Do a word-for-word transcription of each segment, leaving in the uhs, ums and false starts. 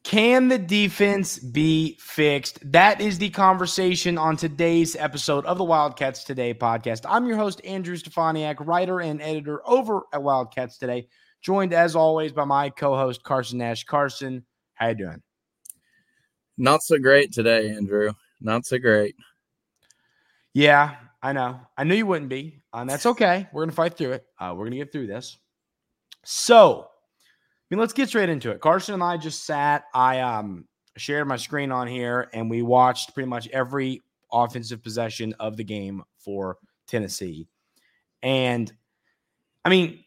Can the defense be fixed? That is the conversation on today's episode of the Wildcats Today podcast. I'm your host, Andrew Stefaniak, writer and editor over at Wildcats Today, joined as always by my co-host, Carson Nash. Carson, how you doing? Not so great today, Andrew. Not so great. Yeah, I know. I knew you wouldn't be, and that's okay. We're going to fight through it. Uh, we're going to get through this. So, I mean, let's get straight into it. Carson and I just sat. I um shared my screen on here, and we watched pretty much every offensive possession of the game for Tennessee. And, I mean,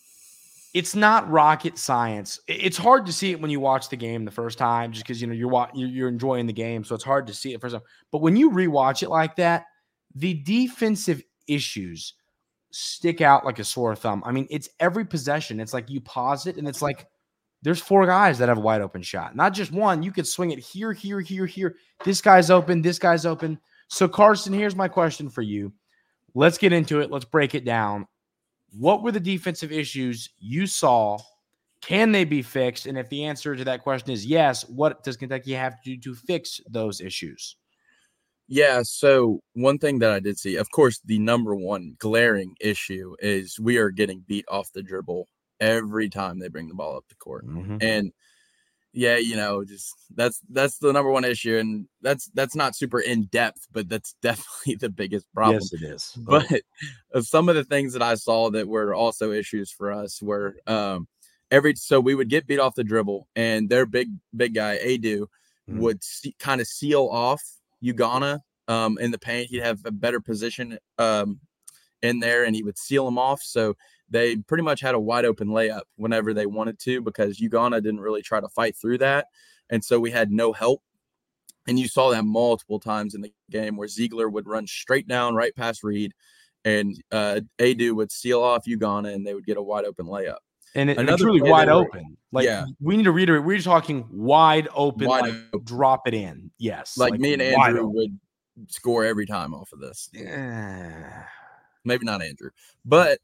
it's not rocket science. It's hard to see it when you watch the game the first time just because, you know, you're, you're enjoying the game, so it's hard to see it first time. But when you rewatch it like that, the defensive issues stick out like a sore thumb. I mean, it's every possession. It's like you pause it, and it's like there's four guys that have a wide open shot. Not just one. You could swing it here, here, here, here. This guy's open. This guy's open. So, Carson, here's my question for you. Let's get into it. Let's break it down. What were the defensive issues you saw? Can they be fixed? And if the answer to that question is yes, what does Kentucky have to do to fix those issues? Yeah, so one thing that I did see, of course, the number one glaring issue is we are getting beat off the dribble every time they bring the ball up the court. Mm-hmm. And yeah, you know, just that's that's the number one issue, and that's that's not super in depth, but that's definitely the biggest problem. Yes, it is. But oh. Some of the things that I saw that were also issues for us were um, every so we would get beat off the dribble, and their big big guy Adu mm-hmm. would see, kind of seal off Ugonna um, in the paint. He'd have a better position um, in there, and he would seal him off. So they pretty much had a wide open layup whenever they wanted to because Ugonna didn't really try to fight through that. And so we had no help. And you saw that multiple times in the game where Ziegler would run straight down right past Reed, and uh, Adu would seal off Ugonna, and they would get a wide open layup. And it, it's really wide open. Like, yeah. We need to reiterate, we're talking wide open, wide like open. Drop it in. Yes. Like, like me and Andrew would score every time off of this. Yeah. Maybe not Andrew. But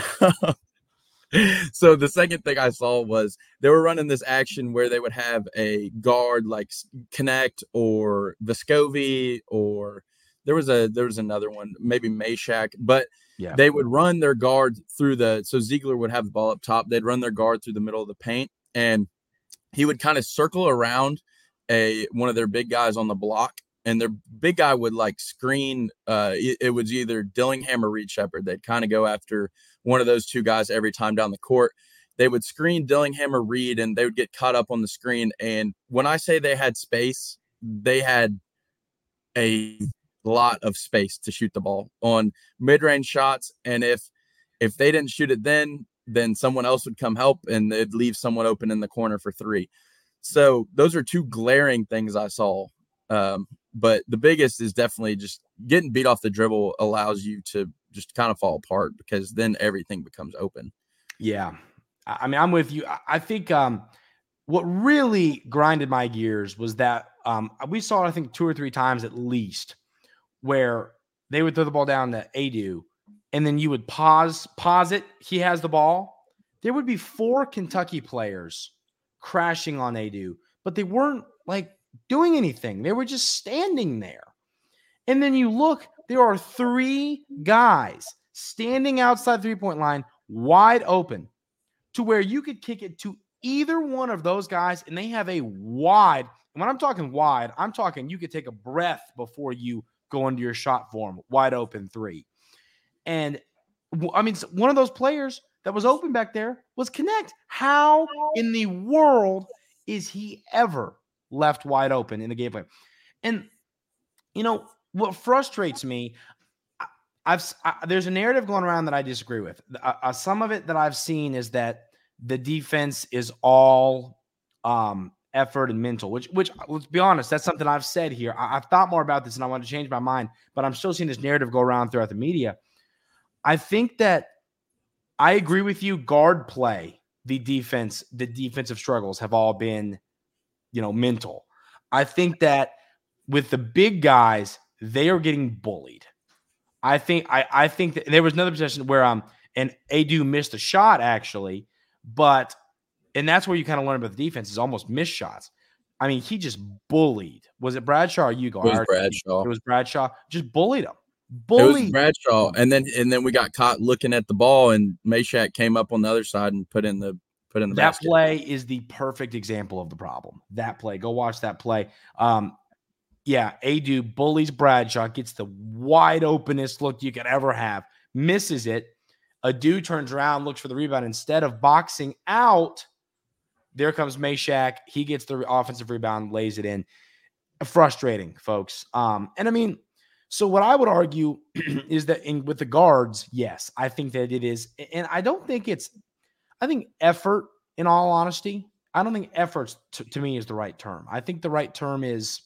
so the second thing I saw was they were running this action where they would have a guard like Connect or Vescovi, or there was a there was another one, maybe Meshack, but yeah. They would run their guard through the, so Ziegler would have the ball up top. They'd run their guard through the middle of the paint, and he would kind of circle around a one of their big guys on the block, and their big guy would like screen. Uh, it, it was either Dillingham or Reed Shepherd. They'd kind of go after one of those two guys every time down the court. They would screen Dillingham or Reed, and they would get caught up on the screen. And when I say they had space, they had a lot of space to shoot the ball on mid-range shots, and if if they didn't shoot it then then someone else would come help, and they'd leave someone open in the corner for three. So those are two glaring things I saw, um but the biggest is definitely just getting beat off the dribble allows you to just kind of fall apart because then everything becomes open. Yeah, I mean, I'm with you. I think um what really grinded my gears was that um we saw it, I think two or three times at least, where they would throw the ball down to Adu, and then you would pause, pause it. He has the ball. There would be four Kentucky players crashing on Adu, but they weren't like doing anything. They were just standing there. And then you look, there are three guys standing outside the three-point line, wide open, to where you could kick it to either one of those guys, and they have a wide, and when I'm talking wide, I'm talking you could take a breath before you go into your shot form, wide open three. And I mean, one of those players that was open back there was Connect. How in the world is he ever left wide open in the gameplay? And, you know, what frustrates me, I've I, there's a narrative going around that I disagree with. Uh, uh, some of it that I've seen is that the defense is all um, effort and mental, which, which let's be honest, that's something I've said here. I, I've thought more about this and I want to change my mind, but I'm still seeing this narrative go around throughout the media. I think that I agree with you. Guard play, the defense, the defensive struggles have all been, you know, mental. I think that with the big guys, they are getting bullied. I think I, I think that there was another possession where um and Adu missed a shot actually, but and that's where you kind of learn about the defense is almost missed shots. I mean, he just bullied. Was it Bradshaw or Hugo? It was Bradshaw. It was Bradshaw. Just bullied him. Bullied. It was Bradshaw, and then and then we got caught looking at the ball, and Meshack came up on the other side and put in the put in the that basket. play is the perfect example of the problem. That play, go watch that play. Um, yeah, Adu bullies Bradshaw, gets the wide openest look you could ever have, misses it. Adu turns around, looks for the rebound. Instead of boxing out, there comes Meshack. He gets the offensive rebound, lays it in. Frustrating, folks. Um, and I mean, so what I would argue is that in with the guards, yes, I think that it is. And I don't think it's, I think effort, in all honesty, I don't think effort to, to me is the right term. I think the right term is,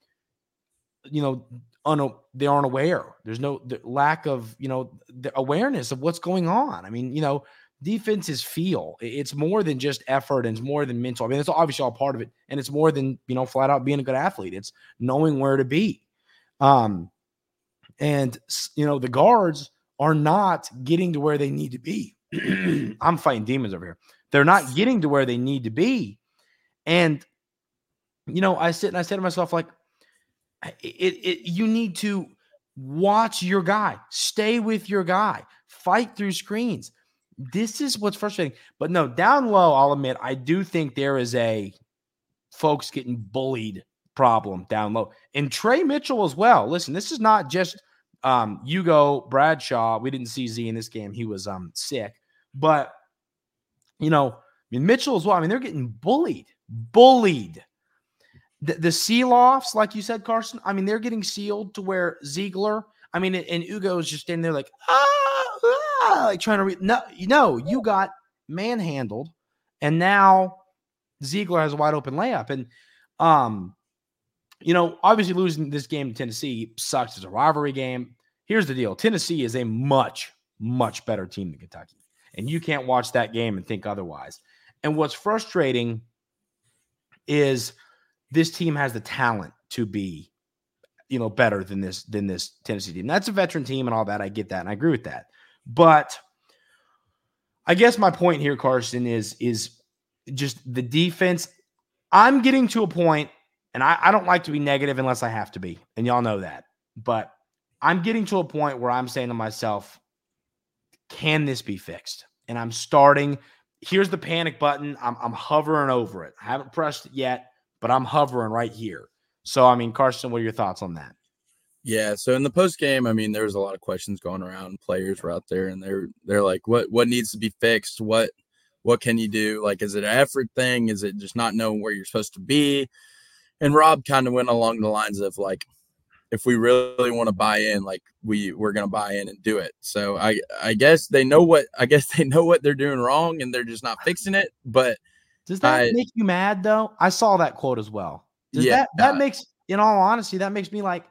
you know, un, they aren't aware. There's no the lack of, you know, the awareness of what's going on. I mean, you know, defense is feel. It's more than just effort, and it's more than mental. I mean, it's obviously all part of it, and it's more than, you know, flat out being a good athlete. It's knowing where to be. Um, and you know, the guards are not getting to where they need to be. I'm fighting demons over here. They're not getting to where they need to be, and you know, I sit and I say to myself, like, it, it you need to watch your guy, stay with your guy, fight through screens. This is what's frustrating. But no, down low, I'll admit, I do think there is a folks getting bullied problem down low. And Trey Mitchell as well. Listen, this is not just um, Hugo Bradshaw. We didn't see Z in this game. He was um, sick. But, you know, I mean, Mitchell as well. I mean, they're getting bullied. Bullied. The, the seal-offs, like you said, Carson, I mean, they're getting sealed to where Ziegler, I mean, and Hugo is just standing there like, ah, ah, like trying to read. No, you know, you got manhandled, and now Ziegler has a wide open layup. And, um, you know, obviously losing this game to Tennessee sucks. It's a rivalry game. Here's the deal. Tennessee is a much, much better team than Kentucky. And you can't watch that game and think otherwise. And what's frustrating is this team has the talent to be, you know, better than this, than this Tennessee team. That's a veteran team and all that. I get that. And I agree with that. But I guess my point here, Carson, is, is just the defense. I'm getting to a point, and I, I don't like to be negative unless I have to be. And y'all know that. But I'm getting to a point where I'm saying to myself, can this be fixed? And I'm starting. Here's the panic button. I'm, I'm hovering over it. I haven't pressed it yet, but I'm hovering right here. So, I mean, Carson, what are your thoughts on that? Yeah. So in the post game, I mean, there was a lot of questions going around. Players were out there, and they're they're like, "What what needs to be fixed? What what can you do? Like, is it an effort thing? Is it just not knowing where you're supposed to be?" And Rob kind of went along the lines of like, if we really want to buy in, like we we're gonna buy in and do it. So I I guess they know what I guess they know what they're doing wrong, and they're just not fixing it. But does that I, make you mad though? I saw that quote as well. Does yeah, that that uh, makes, in all honesty, that makes me like,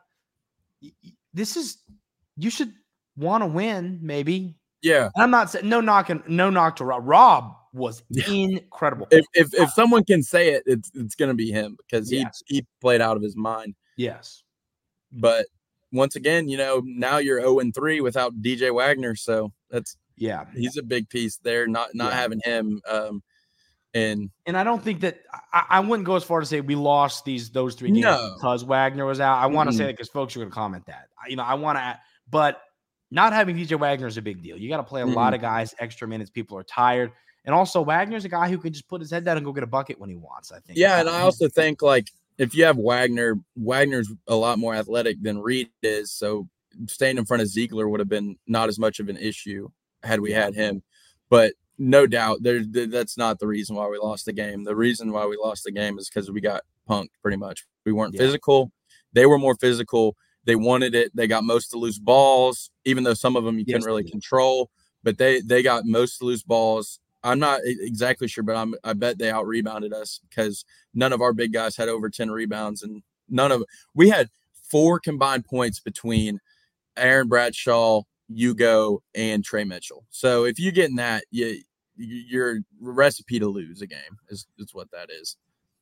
this is, you should want to win, maybe. Yeah. And I'm not saying no knocking, no knock to Rob. Rob was yeah. incredible. If if if someone can say it, it's it's gonna be him, because he yes. he played out of his mind. Yes. But once again, you know, now you're oh and three without D J Wagner, so that's yeah, he's a big piece there. Not not yeah. having him. Um, and and I don't think that I, I wouldn't go as far to say we lost these those three games no. because Wagner was out. I want to mm-hmm. say that because folks are going to comment that. You know, I want to, but not having D J Wagner is a big deal. You got to play a mm-hmm. lot of guys extra minutes. People are tired, and also Wagner's a guy who can just put his head down and go get a bucket when he wants. I think. Yeah, and I also think like if you have Wagner, Wagner's a lot more athletic than Reed is, so staying in front of Ziegler would have been not as much of an issue had we had him. But no doubt, there that's not the reason why we lost the game. The reason why we lost the game is because we got punked pretty much. We weren't yeah. physical. They were more physical. They wanted it. They got most of the loose balls, even though some of them you yes, couldn't really control. But they they got most of the loose balls. I'm not exactly sure, but I'm, I bet they out-rebounded us because none of our big guys had over ten rebounds. And none of – we had four combined points between Aaron Bradshaw, Hugo, and Trey Mitchell. So if you get in that, you, you're a recipe to lose a game is, is what that is.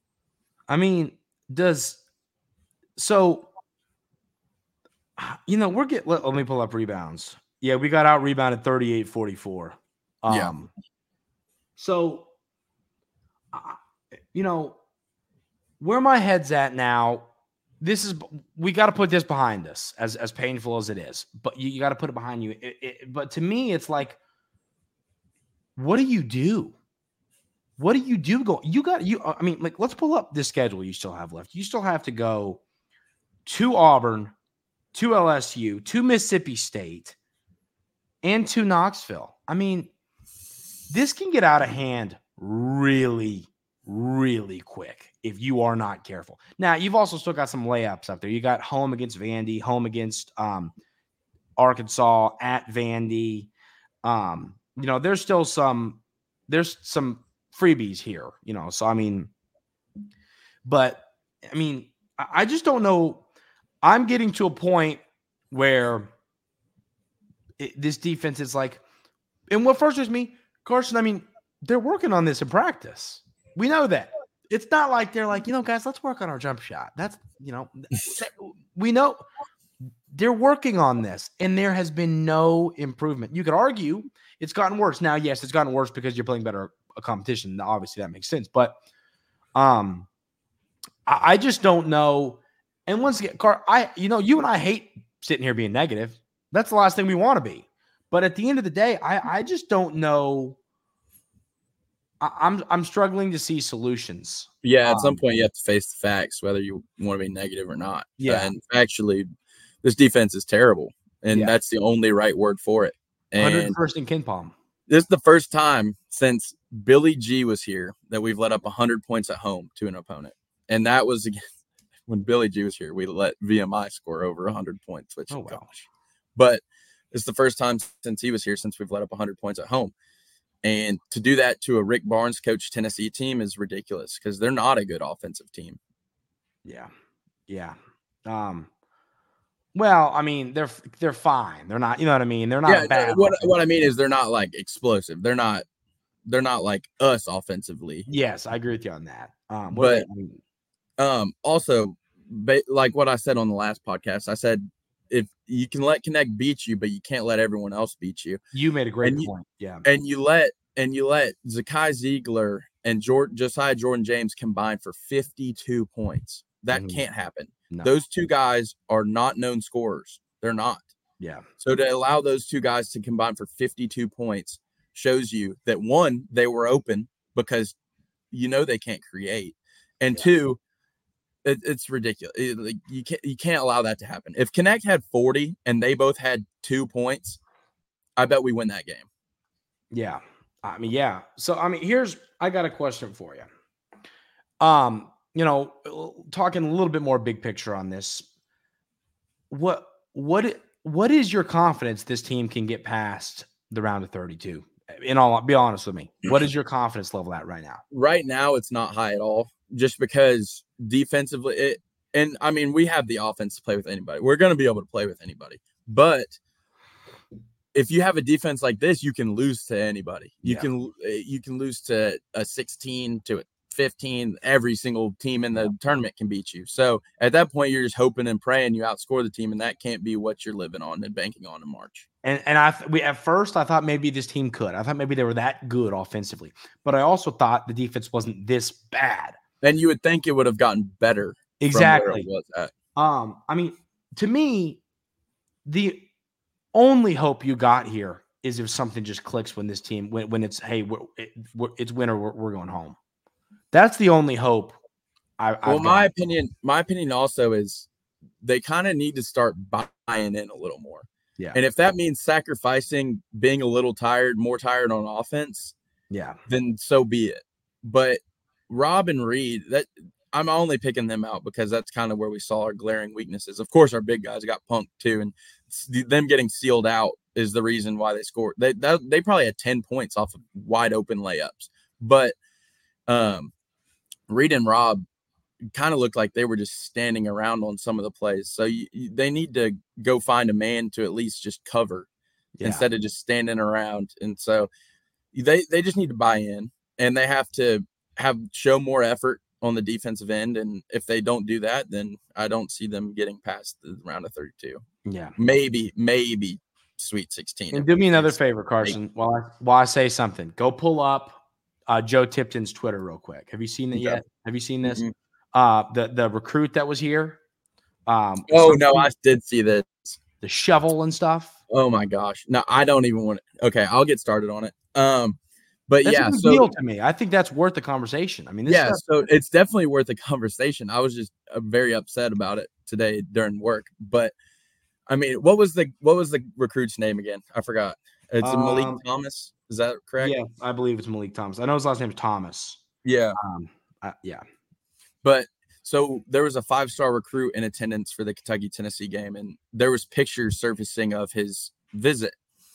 I mean, does – so, you know, we're getting – let, let me pull up rebounds. Yeah, we got out-rebounded thirty-eight forty-four. Um, yeah. So, uh, you know, where my head's at now, this is we got to put this behind us, as as painful as it is. But you, you got to put it behind you. It, it, but to me, it's like, what do you do? What do you do? Go. You got you. I mean, like, let's pull up this schedule you still have left. You still have to go to Auburn, to L S U, to Mississippi State, and to Knoxville. I mean, this can get out of hand really, really quick if you are not careful. Now, you've also still got some layups up there. You got home against Vandy, home against um, Arkansas, at Vandy. Um, you know, there's still some, there's some freebies here, you know. So, I mean, but, I mean, I just don't know. I'm getting to a point where it, this defense is like, and what frustrates me, Carson, I mean, they're working on this in practice. We know that. It's not like they're like, you know, guys, let's work on our jump shot. That's, you know, we know they're working on this, and there has been no improvement. You could argue it's gotten worse. Now, yes, it's gotten worse because you're playing better a competition. Now, obviously, that makes sense. But um, I, I just don't know. And once again, Car, I, you know, you and I hate sitting here being negative. That's the last thing we want to be. But at the end of the day, I, I just don't know. I, I'm I'm struggling to see solutions. Yeah, at um, some point you have to face the facts, whether you want to be negative or not. Yeah. And actually, this defense is terrible, and Yeah. that's the only right word for it. one hundred And first in Ken Palm. this is the first time since Billy G was here that we've let up one hundred points at home to an opponent. And that was again, when Billy G was here, we let V M I score over one hundred points, which, Oh, wow. gosh. But it's the first time since he was here since we've let up one hundred points at home. And to do that to a Rick Barnes coach Tennessee team is ridiculous because they're not a good offensive team. Yeah. Yeah. Um, well, I mean, they're they're fine. They're not, you know what I mean? They're not Yeah, bad. what what I mean is they're not like explosive. They're not they're not like us offensively. Yes, I agree with you on that. Um, what But they- I mean, um also ba- like what I said on the last podcast, I said if you can let Connect beat you, but you can't let everyone else beat you. you made a great and you- point. Yeah. And you let and you let Zakai Ziegler and Jordan, Josiah Jordan James combine for fifty-two points. That Mhm. can't happen. No. Those two guys are not known scorers. They're not. Yeah. So to allow those two guys to combine for fifty-two points shows you that one, they were open because you know they can't create, and Yeah. two, it, it's ridiculous. It, like, you can't you can't allow that to happen. If Connect had forty and they both had two points, I bet we win that game. Yeah. I mean, yeah. So, I mean, here's, I got a question for you. Um, you know, talking a little bit more big picture on this. What, what, what is your confidence this team can get past the round of thirty-two? In all, be honest with me. What is your confidence level at right now? Right now, it's not high at all, just because defensively, it, and I mean, we have the offense to play with anybody. We're going to be able to play with anybody, but if you have a defense like this, you can lose to anybody. You Yeah. can you can lose to a sixteen, to a fifteen. Every single team in the tournament can beat you. So at that point, you're just hoping and praying you outscore the team, and that can't be what you're living on and banking on in March. And and I we at first I thought maybe this team could. I thought maybe they were that good offensively, but I also thought the defense wasn't this bad. And you would think it would have gotten better. Exactly. From where it was at. Um, I mean, to me, the only hope you got here is if something just clicks when this team when, when it's hey we're, it, we're, it's winter we're, we're going home. That's the only hope. I Well, I've my got. opinion, my opinion also is they kind of need to start buying in a little more. Yeah. And if that means sacrificing being a little tired, more tired on offense, Yeah. then so be it. But Rob and Reed, that I'm only picking them out because that's kind of where we saw our glaring weaknesses. Of course, our big guys got punked too, and them getting sealed out is the reason why they scored. They that, they probably had ten points off of wide open layups. But um, Reed and Rob kind of looked like they were just standing around on some of the plays. So you, you, they need to go find a man to at least just cover Yeah. instead of just standing around. And so they they just need to buy in, and they have to have show more effort on the defensive end. And if they don't do that, then I don't see them getting past the round of thirty-two. Yeah. Maybe, maybe Sweet sixteen. And do me another favor, Carson, while I while I say something. Go pull up uh, Joe Tipton's Twitter real quick. Have you seen it Okay. yet? Have you seen this? Mhm. uh, the the recruit that was here. Um, oh no, I did see this. The shovel and stuff. Oh my gosh, no, I don't even want to. Okay, I'll get started on it. Um, but that's yeah, a big so deal to me. I think that's worth the conversation. I mean, this yeah, stuff, so it's definitely worth a conversation. I was just uh, very upset about it today during work, but I mean, what was the what was the recruit's name again? I forgot. It's um, Malik Thomas. Is that correct? Yeah, I believe it's Malik Thomas. I know his last name is Thomas. Yeah. Um, uh, yeah. But so there was a five-star recruit in attendance for the Kentucky-Tennessee game, and there was pictures surfacing of his visit.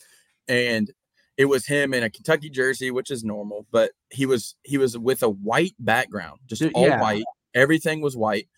And it was him in a Kentucky jersey, which is normal, but he was he was with a white background, just all yeah. white. Everything was white.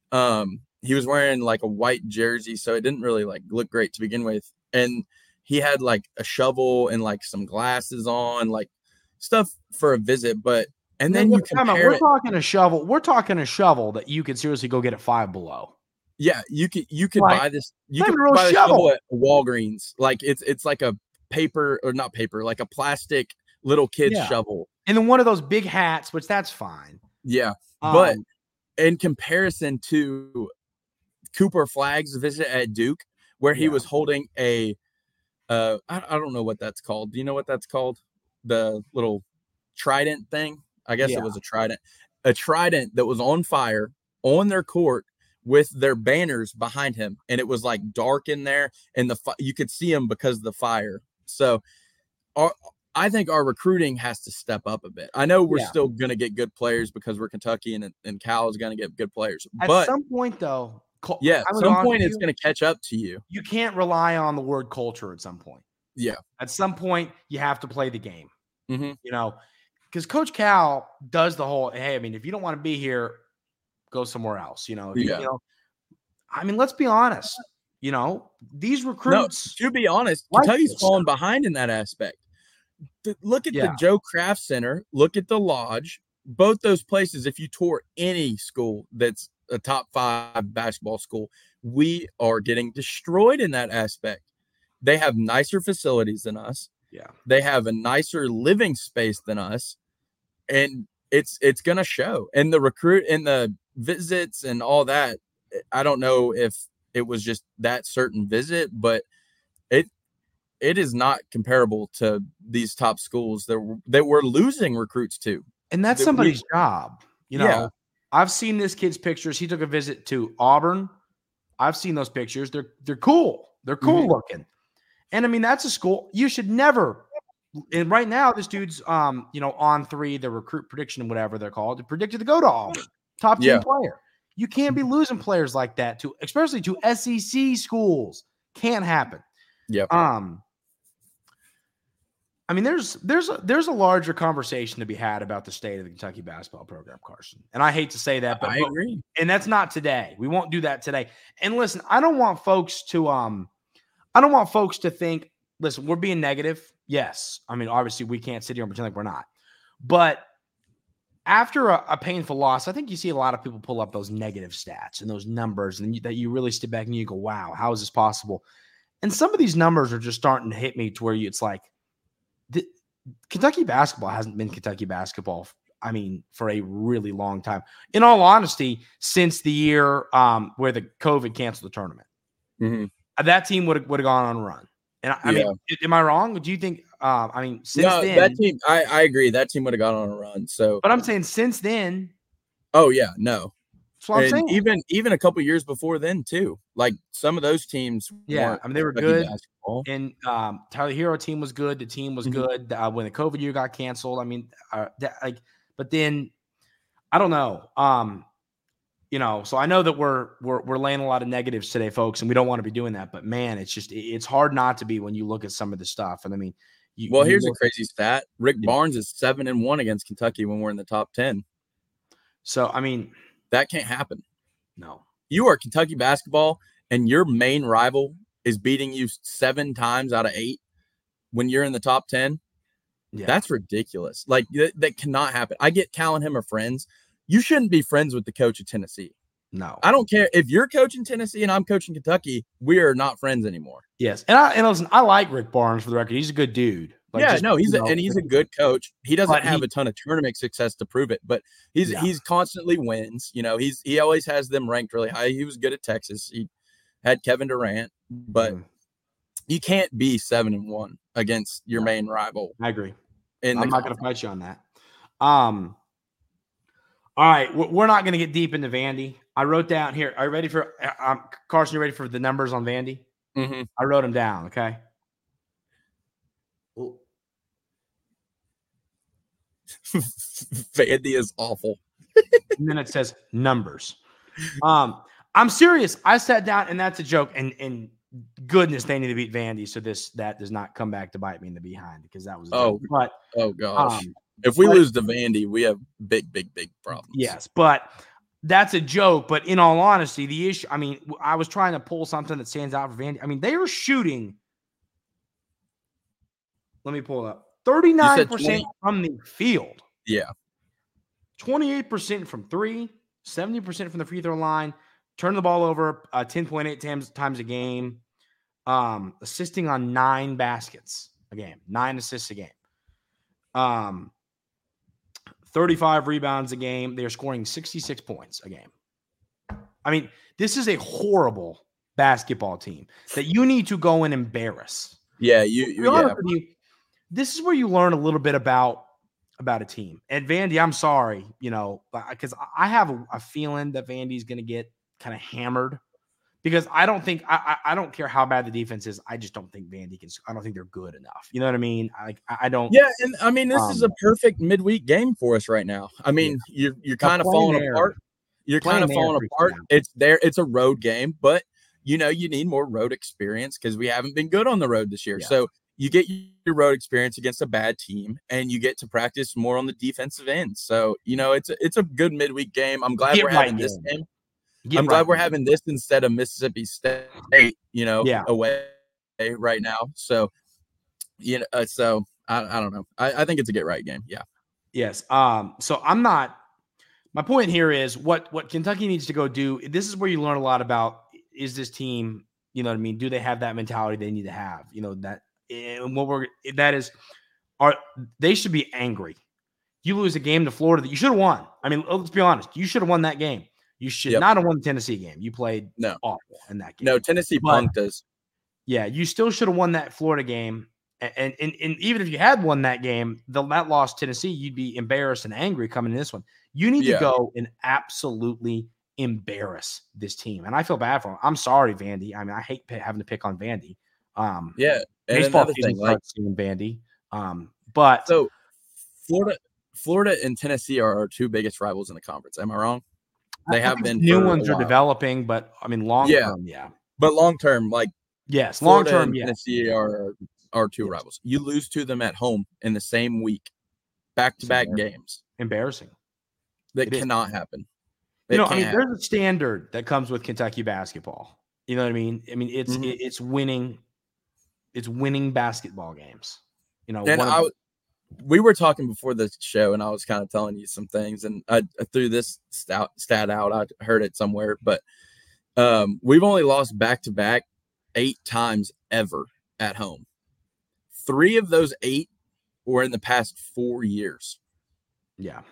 Um, he was wearing like a white jersey, so it didn't really like look great to begin with. And he had like a shovel and like some glasses on, like stuff for a visit. But and then you compare we're it, talking a shovel. We're talking a shovel that you could seriously go get at Five Below. Yeah, you could you could like, buy this. You could buy this shovel at Walgreens. Like it's it's like a paper or not paper, like a plastic little kid's yeah. shovel. And then one of those big hats, which that's fine. Yeah, um, but in comparison to Cooper Flagg's visit at Duke, where he yeah. was holding a, uh, I, I don't know what that's called. Do you know what that's called? The little trident thing. I guess yeah. it was a trident, a trident that was on fire on their court with their banners behind him. And it was like dark in there and the fi- you could see them because of the fire. So our, I think our recruiting has to step up a bit. I know we're yeah. still going to get good players because we're Kentucky and, and Cal is going to get good players. At but some point though, cul- yeah, at some point it's going to catch up to you. You can't rely on the word culture at some point. Yeah. At some point you have to play the game, mm-hmm. you know, because Coach Cal does the whole, hey, I mean, if you don't want to be here, go somewhere else. You know, yeah. you know, I mean, let's be honest. You know, these recruits. No, to be honest, like Kentucky's falling behind in that aspect. The, look at yeah. the Joe Kraft Center. Look at the Lodge. Both those places, if you tour any school that's a top five basketball school, we are getting destroyed in that aspect. They have nicer facilities than us. Yeah. They have a nicer living space than us. And it's it's gonna show. And the recruit and the visits and all that, I don't know if it was just that certain visit, but it it is not comparable to these top schools that that we're losing recruits to. And that's that somebody's we, job. You know, yeah. I've seen this kid's pictures. He took a visit to Auburn. I've seen those pictures. They're they're cool. They're cool mm-hmm. looking. And I mean, that's a school you should never. And right now, this dude's, um, you know, on three, the recruit prediction, whatever they're called, predicted to go to Auburn, top ten yeah. player. You can't be losing players like that to, especially to S E C schools. Can't happen. Yeah. Um. I mean, there's there's a, there's a larger conversation to be had about the state of the Kentucky basketball program, Carson. And I hate to say that, but I agree. And that's not today. We won't do that today. And listen, I don't want folks to um, I don't want folks to think. Listen, we're being negative. Yes. I mean, obviously we can't sit here and pretend like we're not. But after a, a painful loss, I think you see a lot of people pull up those negative stats and those numbers and you, that you really step back and you go, wow, how is this possible? And some of these numbers are just starting to hit me to where you, it's like the, Kentucky basketball hasn't been Kentucky basketball, I mean, for a really long time. In all honesty, since the year um, where the COVID canceled the tournament. Mm-hmm. That team would have would have gone on a run. And I, I yeah. mean, am I wrong? Do you think? Uh, I mean, since no, then, that team. I, I agree. That team would have gone on a run. So, but I'm saying since then. Oh yeah, no. That's what I'm and saying. Even even a couple years before then too. Like some of those teams. Yeah, I mean they were good. Basketball. And um, Tyler Hero team was good. The team was mm-hmm. good uh, when the COVID year got canceled. I mean, uh, that, like, but then I don't know. Um, You know, so I know that we're we're we're laying a lot of negatives today, folks, and we don't want to be doing that. But man, it's just it's hard not to be when you look at some of the stuff. And I mean, you, well, you here's look, a crazy stat: Rick yeah. Barnes is seven and one against Kentucky when we're in the top ten. So I mean, that can't happen. No, you are Kentucky basketball, and your main rival is beating you seven times out of eight when you're in the top ten. Yeah. That's ridiculous. Like th- that cannot happen. I get Cal and him are friends. You shouldn't be friends with the coach of Tennessee. No, I don't care if you're coaching Tennessee and I'm coaching Kentucky. We are not friends anymore. Yes, and I and listen, I like Rick Barnes for the record. He's a good dude. Like yeah, just, no, he's you a, know, and he's a good coach. He doesn't but have he, a ton of tournament success to prove it, but he's yeah. he's constantly wins. You know, he's he always has them ranked really high. He was good at Texas. He had Kevin Durant, but Mhm. you can't be seven and one against your No. main rival. I agree. In I'm the not going to fight you on that. Um. All right, we're we're not going to get deep into Vandy. I wrote down here. Are you ready for um, Carson? You ready for the numbers on Vandy? mm-hmm. I wrote them down. Okay. Vandy is awful. And then it says numbers. Um, I'm serious. I sat down, and that's a joke. And and goodness, they need to beat Vandy so this that does not come back to bite me in the behind because that was a oh joke. But oh gosh, um, if we but, lose to Vandy, we have big big big problems. Yes, but that's a joke. But in all honesty, the issue. I mean, I was trying to pull something that stands out for Vandy. I mean, they were shooting. Let me pull it up. thirty-nine percent from the field. Yeah. twenty-eight percent from three, seventy percent from the free throw line, turn the ball over uh, ten point eight times, times a game, um, assisting on nine baskets a game, nine assists a game, um, thirty-five rebounds a game. They're scoring sixty-six points a game. I mean, this is a horrible basketball team that you need to go and embarrass. Yeah, you, you yeah. You, this is where you learn a little bit about about a team. And Vandy, I'm sorry, you know, because I have a, a feeling that Vandy's going to get kind of hammered because I don't think I, I I don't care how bad the defense is. I just don't think Vandy can. I don't think they're good enough. You know what I mean? I I don't. Yeah, and I mean this um, is a perfect midweek game for us right now. I mean yeah. you're you're kind of falling there. apart. You're kind of falling apart. Down. It's there. It's a road game, but you know you need more road experience because we haven't been good on the road this year. Yeah. So you get your road experience against a bad team, and you get to practice more on the defensive end. So you know it's a, it's a good midweek game. I'm glad get we're right having game. this game. Get I'm right glad we're game. having this instead of Mississippi State. You know, yeah. away right now. So you know, uh, so I, I don't know. I, I think it's a get right game. Yeah. Yes. Um. So I'm not. My point here is what what Kentucky needs to go do. This is where you learn a lot about is this team. You know what I mean? Do they have that mentality they need to have? You know that. And what we're that is, are they should be angry. You lose a game to Florida that you should have won. I mean, let's be honest. You should have won that game. You should yep. not have won the Tennessee game. You played no. awful in that game. No, Tennessee but, punked us. Yeah, you still should have won that Florida game. And, and, and, and even if you had won that game, the that lost Tennessee, you'd be embarrassed and angry coming in this one. You need yeah. to go and absolutely embarrass this team. And I feel bad for them. I'm sorry, Vandy. I mean, I hate having to pick on Vandy. Um, yeah. And baseball thing, like in Vandy. Um, but so Florida, Florida and Tennessee are our two biggest rivals in the conference. Am I wrong? They have been. New ones are developing, but I mean, long yeah. term, yeah. But long term, like yes, long term, yeah. Tennessee are our two yes. rivals. You lose to them at home in the same week, back to back games. Embarrassing. That it cannot is. happen. It you know, I mean, happen. There's a standard that comes with Kentucky basketball. You know what I mean? I mean, it's mm-hmm. it, it's winning. It's winning basketball games. You know, and I, we were talking before the show, and I was kind of telling you some things, and I, I threw this stat, stat out. I heard it somewhere, but um, we've only lost back to back eight times ever at home. Three of those eight were in the past four years. Yeah.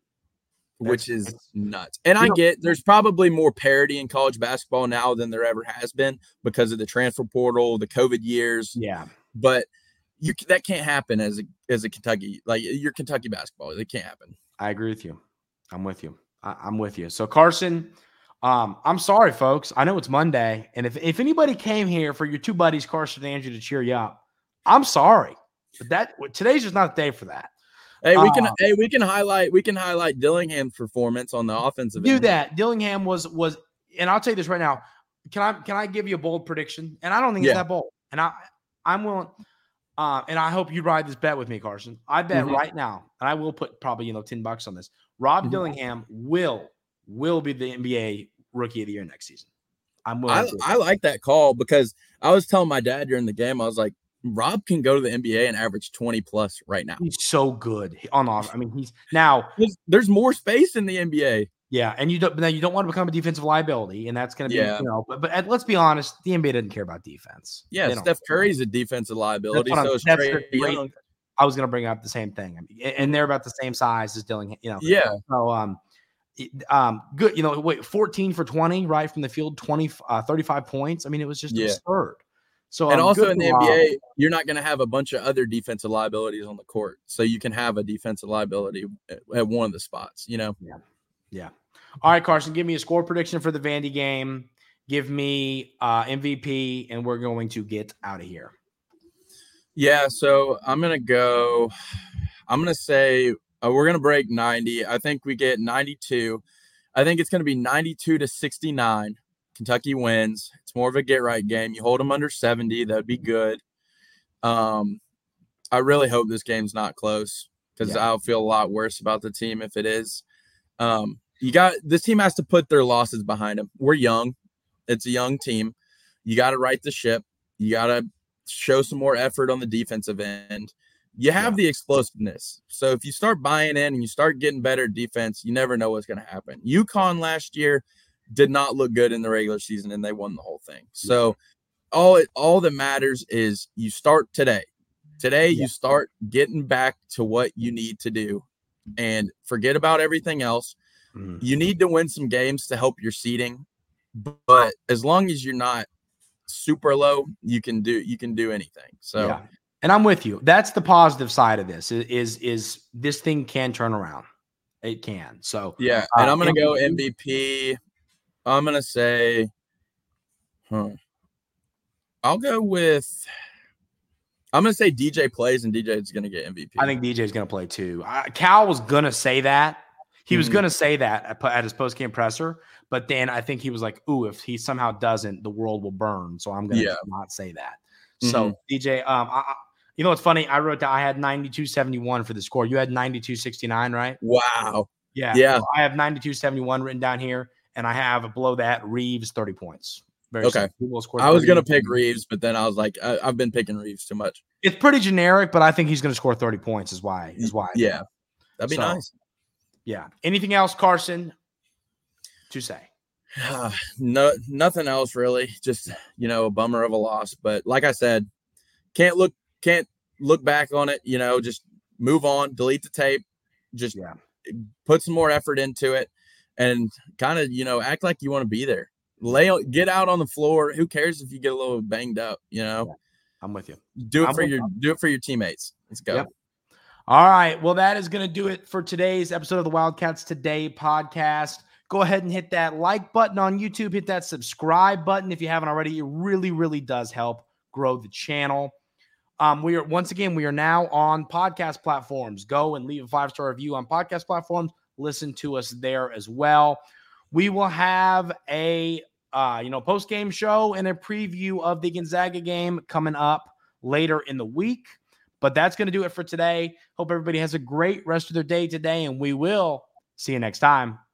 Which is nuts. And I get there's probably more parity in college basketball now than there ever has been because of the transfer portal, the COVID years. Yeah. But you that can't happen as a as a Kentucky, like your Kentucky basketball. It can't happen. I agree with you. I'm with you. I, I'm with you. So Carson, um, I'm sorry, folks. I know it's Monday. And if, if anybody came here for your two buddies, Carson and Andrew, to cheer you up, I'm sorry. But that today's just not the day for that. Hey, we can uh, hey we can highlight we can highlight Dillingham's performance on the offensive do end. that. Dillingham was was, and I'll tell you this right now. Can I can I give you a bold prediction? And I don't think yeah. it's that bold. And I I'm willing, uh, and I hope you ride this bet with me, Carson. I bet mm-hmm. right now, and I will put probably you know ten bucks on this. Rob mm-hmm. Dillingham will will be the N B A Rookie of the Year next season. I'm willing. I, to I like that call because I was telling my dad during the game, I was like, Rob can go to the N B A and average twenty plus right now. He's so good on off. I mean, he's now there's, there's more space in the N B A. Yeah, and you don't now you don't want to become a defensive liability, and that's going to be yeah. you know. But, but let's be honest, the N B A doesn't care about defense. Yeah, Steph Curry's a defensive liability. So is Trey Young. I was going to bring up the same thing. I mean, and they're about the same size as Dillingham, you know. Yeah. So, um, um, good. You know, wait, fourteen for twenty, right from the field, twenty, uh, thirty-five points. I mean, it was just yeah. absurd. So, and um, also in the N B A, Rob. you're not going to have a bunch of other defensive liabilities on the court, so you can have a defensive liability at, at one of the spots. You know. Yeah. Yeah. All right, Carson, give me a score prediction for the Vandy game. Give me uh, M V P, and we're going to get out of here. Yeah, so I'm going to go – I'm going to say uh, we're going to break ninety. I think we get ninety-two. I think it's going to be ninety-two to sixty-nine. Kentucky wins. It's more of a get-right game. You hold them under seventy. That would be good. Um, I really hope this game's not close because yeah. I'll feel a lot worse about the team if it is. Um, you got this team has to put their losses behind them. We're young. It's a young team. You got to right the ship. You got to show some more effort on the defensive end. You have yeah. the explosiveness. So if you start buying in and you start getting better at defense, you never know what's going to happen. UConn last year did not look good in the regular season, and they won the whole thing. So all it, all that matters is you start today. Today, yeah. you start getting back to what you need to do and forget about everything else. Mm. You need to win some games to help your seeding. But as long as you're not super low, you can do you can do anything. So, yeah. And I'm with you. That's the positive side of this. Is is this thing can turn around? It can. So yeah. And uh, I'm gonna M V P. Go M V P. I'm gonna say, huh. I'll go with. I'm gonna say D J plays and D J is gonna get M V P. I think D J is gonna play too. Uh, Cal was gonna say that. He mm-hmm. was gonna say that at, at his post game presser. But then I think he was like, ooh, if he somehow doesn't, the world will burn. So I'm going to yeah. not say that. Mm-hmm. So, D J, um, I, I, you know what's funny? I wrote down I had ninety-two seventy-one for the score. You had ninety-two sixty-nine, right? Wow. Yeah. Yeah. So I have ninety-two seventy-one written down here, and I have below that Reeves thirty points. Very okay. I was going to pick Reeves, but then I was like, I, I've been picking Reeves too much. It's pretty generic, but I think he's going to score thirty points is why. Is why. Yeah. That'd be so, nice. Yeah. Anything else, Carson, to say? Uh, no, nothing else really. Just, you know, a bummer of a loss. But like I said, can't look, can't look back on it. You know, just move on, delete the tape, just yeah. put some more effort into it, and kind of, you know, act like you want to be there. Lay, get out on the floor. Who cares if you get a little banged up? You know, yeah. I'm with you. Do it I'm for your, you. do it for your teammates. Let's go. Yep. All right. Well, that is going to do it for today's episode of the Wildcats Today podcast. Go ahead and hit that like button on YouTube. Hit that subscribe button if you haven't already. It really, really does help grow the channel. Um, we are once again, we are now on podcast platforms. Go and leave a five-star review on podcast platforms. Listen to us there as well. We will have a uh, you know post-game show and a preview of the Gonzaga game coming up later in the week. But that's going to do it for today. Hope everybody has a great rest of their day today, and we will see you next time.